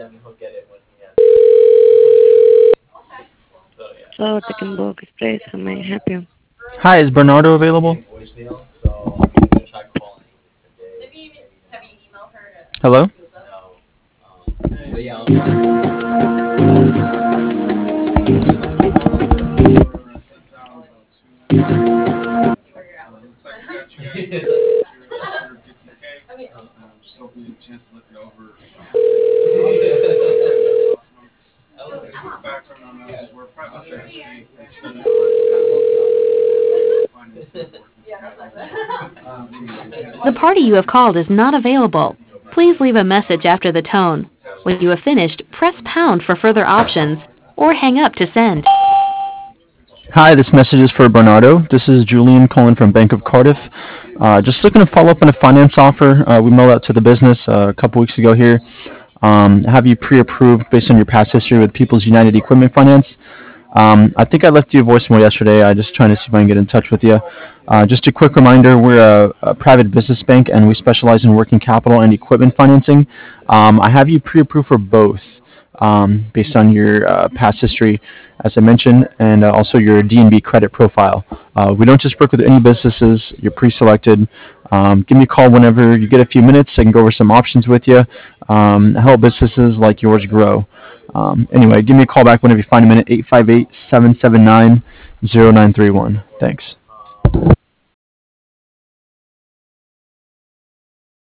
Hello, Tekken Book Express. How may I help you? Hi, is Bernardo available? Hello? The party you have called is not available. Please leave a message after the tone. When you have finished, press pound for further options, or hang up to send. Hi, this message is for Bernardo. This is Julian calling from Bank of Cardiff. Just looking to follow up on a finance offer we mailed out to the business a couple weeks ago here. Have you pre-approved based on your past history with People's United Equipment Finance? I think I left you a voicemail yesterday. I just trying to see if I can get in touch with you. Just a quick reminder, we're a private business bank and we specialize in working capital and equipment financing. I have you pre-approved for both based on your past history, as I mentioned, and also your D&B credit profile. We don't just work with any businesses. You're pre-selected. Give me a call whenever you get a few minutes. I can go over some options with you. Help businesses like yours grow. Anyway, give me a call back whenever you find a minute, 858-779-0931. Thanks.